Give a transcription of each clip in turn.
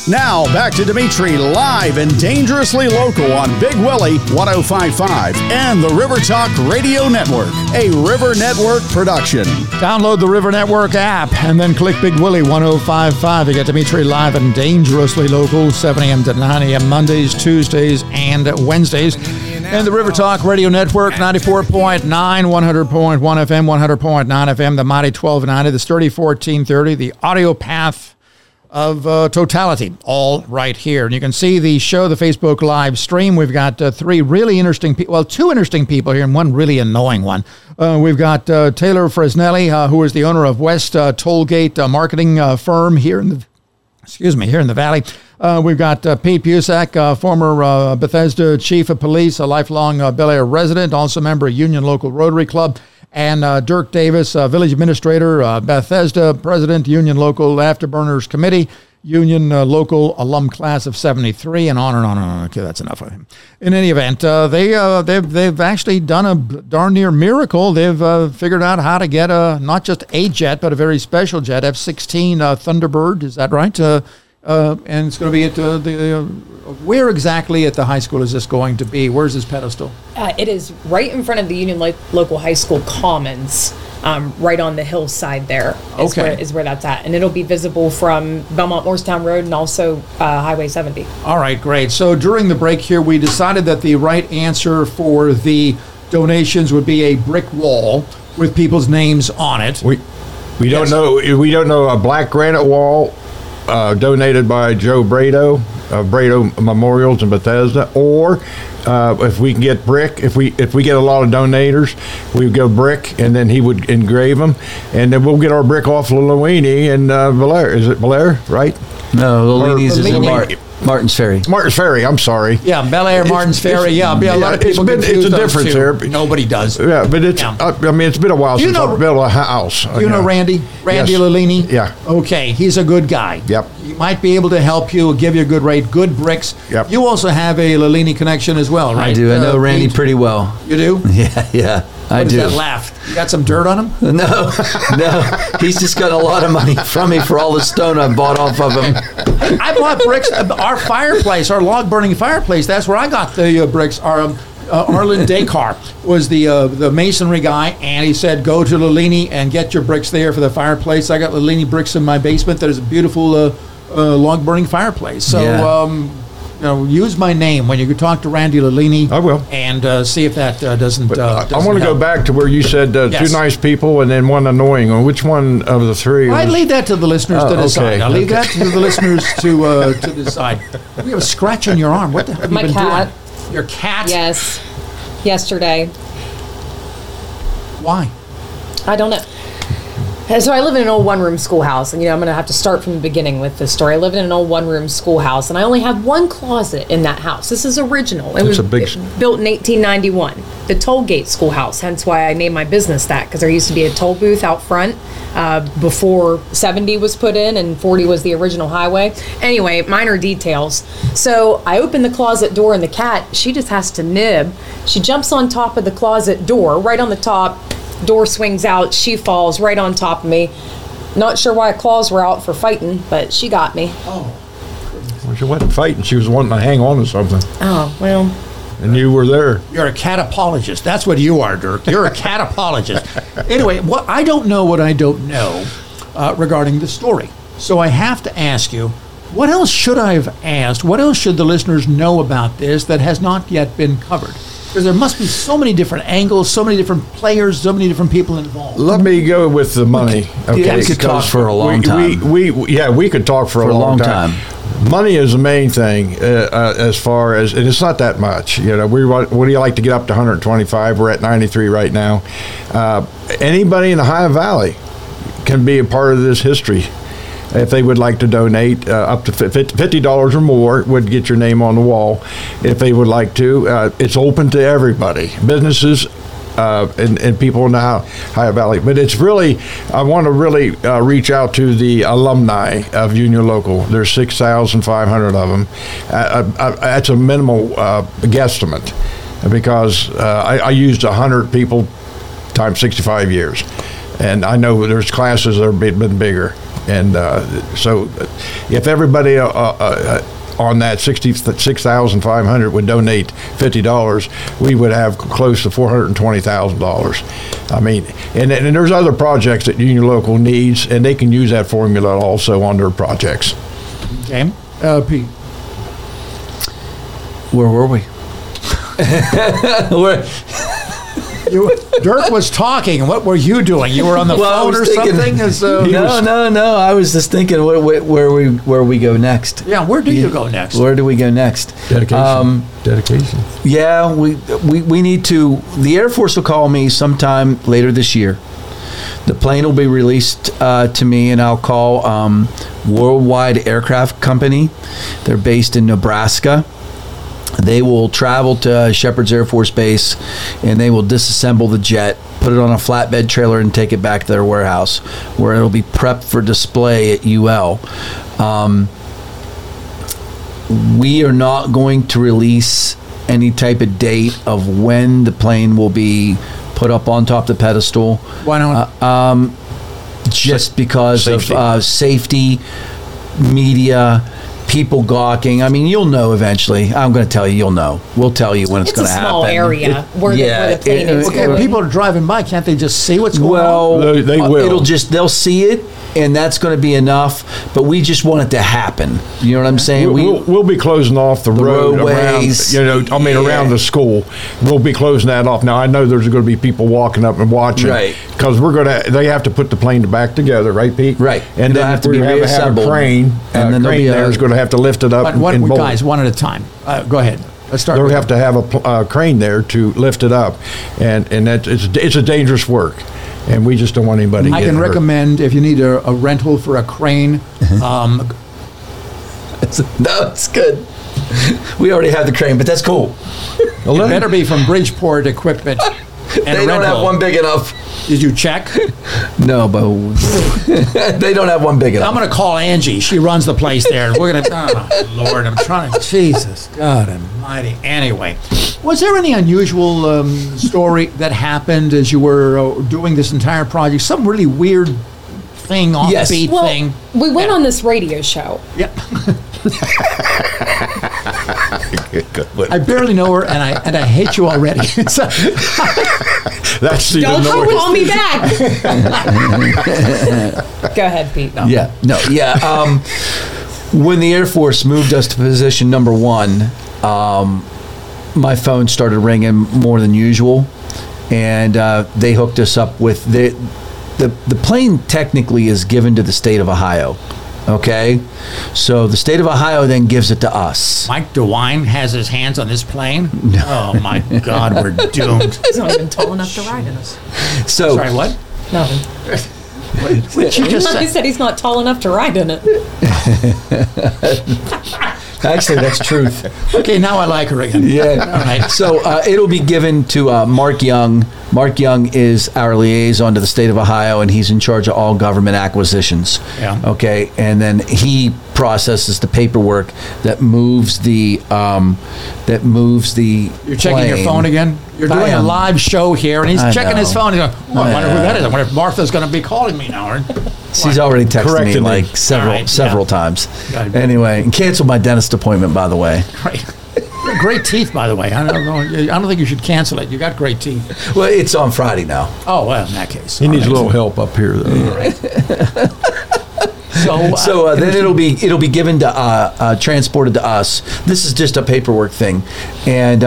Now, back to Dimitri live and dangerously local on Big Willie 105.5 and the River Talk Radio Network, a River Network production. Download the River Network app and then click Big Willie 105.5 to get Dimitri live and dangerously local, 7 a.m. to 9 a.m. Mondays, Tuesdays, and Wednesdays. And the River Talk Radio Network, 94.9, 100.1 FM, 100.9 FM, the Mighty 1290, the Sturdy 1430, the Audio Path of Totality, all right here. And you can see the show, the Facebook live stream. We've got three really interesting people, well, two interesting people here and one really annoying one. We've got Taylor Fresnelli, who is the owner of West Tollgate marketing firm here in the Valley. We've got Pete Busak, former Bethesda chief of police, a lifelong Bel Air resident, also member of Union Local Rotary Club, and Dirk Davis, village administrator, Bethesda president, Union Local Afterburners Committee, Union Local Alum Class of 73, and on and on and on. Okay, that's enough of him. In any event, they've actually done a darn near miracle. They've figured out how to get not just a jet, but a very special jet, F-16 Thunderbird. Is that right? And it's going to be at where exactly at the high school is this going to be? Where's this pedestal? It is right in front of the Union Local High School Commons, right on the hillside there. Is where that's at. And it'll be visible from Belmont Morristown Road and also Highway 70. All right, great. So during the break here, we decided that the right answer for the donations would be a brick wall with people's names on it. We don't know a black granite wall donated by Joe Brado of Brado Memorials in Bethesda, or if we can get brick, if we get a lot of donators, we go brick, and then he would engrave them, and then we'll get our brick off Lilloini and Belair. Is it Belair, right? No, Lilloini's is in Martins Ferry. Martins Ferry, I'm sorry. Yeah, Bel Air, Martins Ferry. Yeah, a lot of people it's a difference there. Nobody does. Yeah, but it's. I mean, it's been a while since I've built a house. You know Randy? Randy yes. Lillini? Yeah. Okay, he's a good guy. Yep. He might be able to help you, give you a good rate, good bricks. Yep. You also have a Lillini connection as well, right? I do. I know Randy pretty well. You do? Yeah. I do. What is that laugh? You got some dirt on him? No. He's just got a lot of money from me for all the stone I bought off of him. I bought bricks. Our fireplace, our log-burning fireplace, that's where I got the bricks. Arlen Descar was the masonry guy, and he said, go to Lillini and get your bricks there for the fireplace. I got Lillini bricks in my basement. That is a beautiful log-burning fireplace. So, use my name when you talk to Randy Lillini. I will. And see if that doesn't I want to go back to where you said yes. two nice people and then one annoying one. Which one of the three? I'd leave that to the listeners to decide. Okay. I'll leave that to the listeners to decide. You have a scratch on your arm. What the hell have you been cat. doing? Your cat? Yes. Yesterday. Why? I don't know. So I live in an old one-room schoolhouse, and I'm going to have to start from the beginning with this story. I live in an old one-room schoolhouse, and I only have one closet in that house. This is original. It was built in 1891, the Tollgate Schoolhouse, hence why I named my business that, because there used to be a toll booth out front before 70 was put in, and 40 was the original highway. Anyway, minor details. So I open the closet door, and the cat, she just has to nib. She jumps on top of the closet door, right on the top. Door swings out, she falls right on top of me. Not sure why her claws were out for fighting, but she got me. Oh. Well, she wasn't fighting. She was wanting to hang on to something. Oh, well. And you were there. You're a cat apologist. That's what you are, Dirk. You're a cat apologist. Anyway, I don't know what I don't know regarding the story. So I have to ask you, what else should I have asked? What else should the listeners know about this that has not yet been covered? Because there must be so many different angles, so many different players, so many different people involved. Let me go with the money. Okay, we could talk for a long time. We could talk for a long time. Money is the main thing as far as, and it's not that much. What do you like to get up to 125? We're at 93 right now. Anybody in the Ohio Valley can be a part of this history. If they would like to donate up to $50 or more, would get your name on the wall. If they would like to, it's open to everybody, businesses and people in the Ohio Valley. But it's really, I want to really reach out to the alumni of Union Local. There's 6,500 of them. That's a minimal guesstimate because I used 100 people times 65 years. And I know there's classes that have been bigger. so if everybody on that 66,500 would donate $50, we would have close to $420,000. I mean, and there's other projects that Union Local needs, and they can use that formula also on their projects. Okay, Pete. Where were we? Dirk was talking. What were you doing? You were on the phone or something? No. I was just thinking where we go next. Yeah, where do you go next? Where do we go next? Dedication. Yeah, we need to. The Air Force will call me sometime later this year. The plane will be released to me, and I'll call Worldwide Aircraft Company. They're based in Nebraska. They will travel to Shepherd's Air Force Base, and they will disassemble the jet, put it on a flatbed trailer, and take it back to their warehouse, where it'll be prepped for display at UL. We are not going to release any type of date of when the plane will be put up on top of the pedestal. Why not? Just because of safety, media, people gawking. I mean, you'll know eventually. I'm going to tell you, you'll know. We'll tell you when it's going to happen. It's a small area where the plane is. Okay, people are driving by. Can't they just see what's going on? Well, they will. They'll see it, and that's going to be enough. But we just want it to happen. You know what I'm saying? We'll be closing off the road roadways, around the school. We'll be closing that off. Now I know there's going to be people walking up and watching, right? Because they have to put the plane back together, right, Pete? Right. And then have to be have reassembled. a crane, and then there's going to have to lift it up. Guys, one at a time. Go ahead. Let's start. They'll have to have a crane there to lift it up, and it's a dangerous work. And we just don't want anybody. I can recommend if you need a rental for a crane. No, it's good. We already have the crane, but that's cool. It better be from Bridgeport Equipment. They don't have one big enough. Did you check? No, but they don't have one big enough. I'm going to call Angie. She runs the place there. We're going to. Oh, Lord, I'm trying to. Jesus, God Almighty. Anyway, was there any unusual story that happened as you were doing this entire project? Some really weird thing, offbeat thing. We went on this radio show. Yep. I barely know her, and I hate you already. That's the Don't call me back. Go ahead, Pete. No. When the Air Force moved us to position number 1, my phone started ringing more than usual, and they hooked us up with the plane. Technically, is given to the state of Ohio. Okay, so the state of Ohio then gives it to us. Mike DeWine has his hands on this plane? No. Oh, my God, we're doomed. He's not even tall enough to ride in us. So, sorry, what? Nothing. What you just He said he's not tall enough to ride in it. Actually, that's truth. Okay, now I like her again. Yeah. All right. So it'll be given to Mark Young. Mark Young is our liaison to the state of Ohio, and he's in charge of all government acquisitions. Yeah. Okay, and then he processes the paperwork that moves the You're checking your phone again? You're doing a live show here, and he's checking his phone. He's going, I wonder who that is. I wonder if Martha's going to be calling me now. She's already texted me like several times. Anyway, and canceled my dentist appointment, by the way. Great teeth, by the way. I don't think you should cancel it. You got great teeth. Well, it's on Friday now. Oh, well, in that case. He needs a little help up here, though. Right. So then it'll be given to transported to us. This is just a paperwork thing, and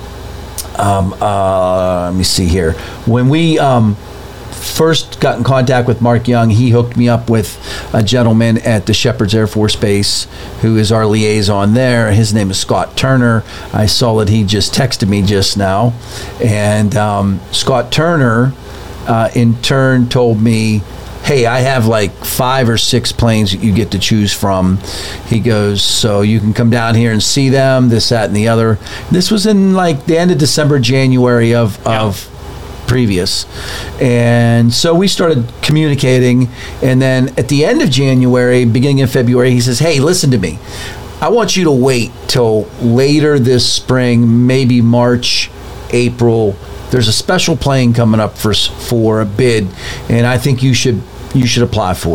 let me see here. When we first got in contact with Mark Young, he hooked me up with a gentleman at the Shepherd's Air Force Base who is our liaison there. His name is Scott Turner. I saw that he just texted me just now, and Scott Turner in turn told me, hey, I have like 5 or 6 planes that you get to choose from. He goes, so you can come down here and see them, this, that, and the other. This was in like the end of December, January of previous. And so we started communicating. And then at the end of January, beginning of February, he says, hey, listen to me. I want you to wait till later this spring, maybe March, April. There's a special plane coming up for a bid, and I think you should apply for it.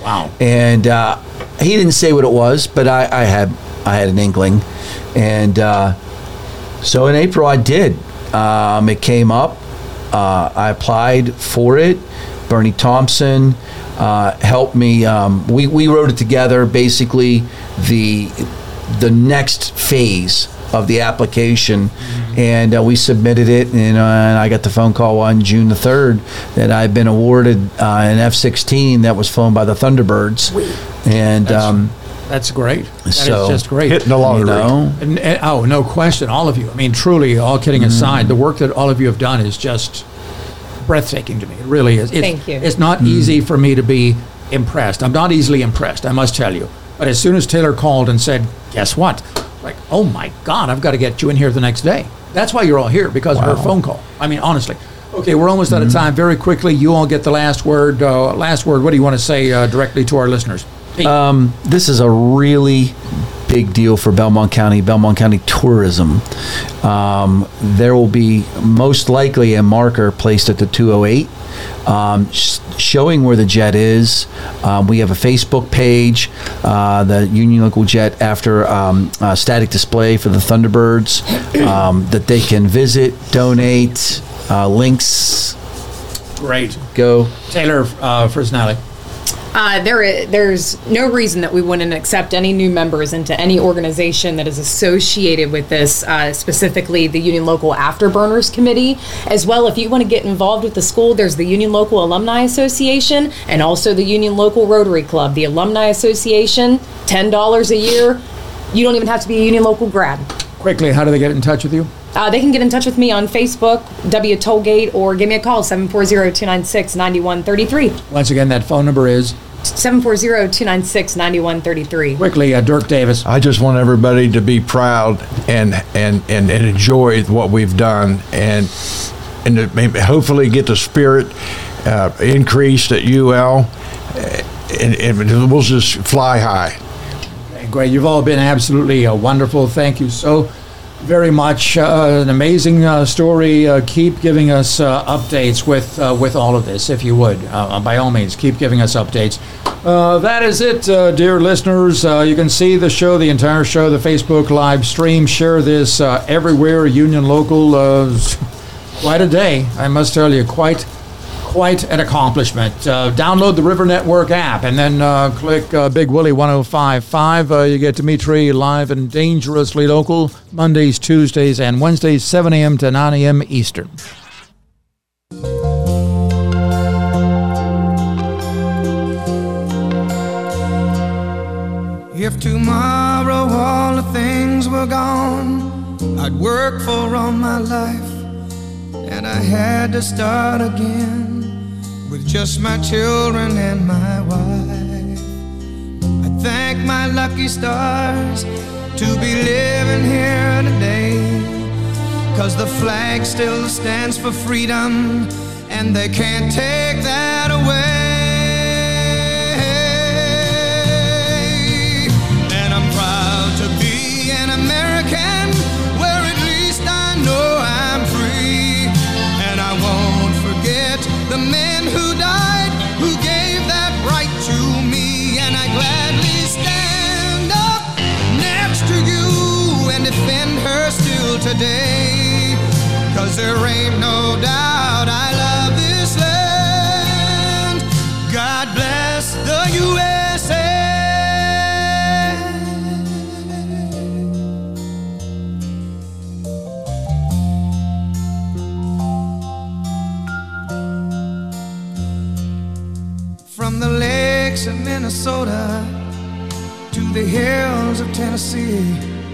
Wow. And he didn't say what it was, but I had an inkling. And so in April I did. It came up. I applied for it. Bernie Thompson helped me. We wrote it together. Basically, the next phase of the application, and we submitted it. And I got the phone call on June the 3rd that I'd been awarded an F-16 that was flown by the Thunderbirds. And that's great. That is just great. Hitting the lottery. And, oh, no question. All of you. I mean, truly, all kidding aside, the work that all of you have done is just breathtaking to me. It really is. Thank you. It's not easy for me to be impressed. I'm not easily impressed, I must tell you. But as soon as Taylor called and said, guess what? Like, oh my God, I've got to get you in here the next day. That's why you're all here, because of her phone call. I mean, honestly. Okay, we're almost out of time. Very quickly, you all get the last word. What do you want to say directly to our listeners? This is a really big deal for Belmont County tourism. There will be most likely a marker placed at the 208 showing where the jet is. We have a Facebook page, the Union Local Jet after static display for the Thunderbirds, that they can visit, donate, links. Great. Go. Taylor Frisnelli. There's no reason that we wouldn't accept any new members into any organization that is associated with this, specifically the Union Local Afterburners Committee. As well, if you want to get involved with the school, there's the Union Local Alumni Association and also the Union Local Rotary Club. The Alumni Association, $10 a year. You don't even have to be a Union Local grad. Quickly, how do they get in touch with you? They can get in touch with me on Facebook, W Tollgate, or give me a call, 740-296-9133. Once again, that phone number is? 740-296-9133. Quickly, Dirk Davis. I just want everybody to be proud and enjoy what we've done, and to maybe hopefully get the spirit increased at UL, and we'll just fly high. Okay, great. You've all been absolutely wonderful. Thank you so very much. An amazing story. Keep giving us updates with all of this, if you would. By all means, keep giving us updates. That is it, dear listeners. You can see the show, the entire show, the Facebook live stream. Share this everywhere. Union Local, quite a day, I must tell you. Quite an accomplishment. Download the River Network app and then click Big Willie 1055. You get Dimitri live and dangerously local Mondays, Tuesdays, and Wednesdays, 7 a.m. to 9 a.m. Eastern. If tomorrow all the things were gone I'd worked for all my life, and I had to start again with just my children and my wife. I thank my lucky stars to be living here today, 'cause the flag still stands for freedom, and they can't take that away. And I'm proud to be an American, where at least I know I'm free. And I won't forget the men who died, who gave that right to me. And I gladly stand up next to you and defend her still today, 'cause there ain't no doubt I love this land. God bless the USA. From the lakes of Minnesota to the hills of Tennessee,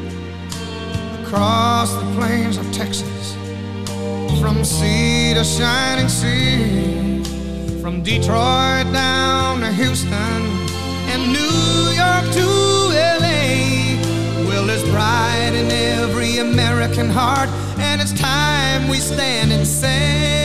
across the plains of Texas, from sea to shining sea, from Detroit down to Houston and New York to LA. Well, there's pride in every American heart, and it's time we stand and say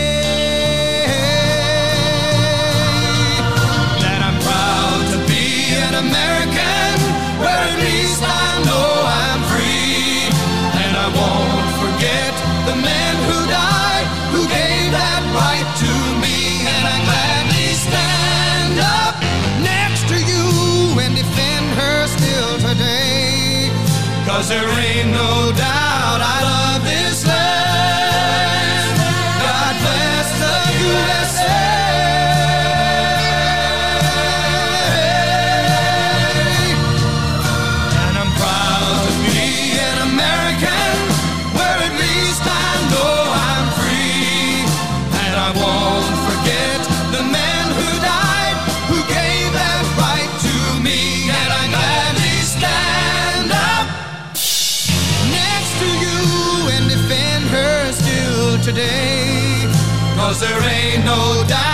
American, where at least I know I'm free. And I won't forget the men who died, who gave that right to me. And I gladly stand up next to 'cause there ain't no doubt I love this land. God bless the USA. And I'm proud to be an American, where at least I know I'm free. And I won't forget the men who died, who gave that right to me. And I gladly stand up next to you and defend her still today, 'cause there ain't no doubt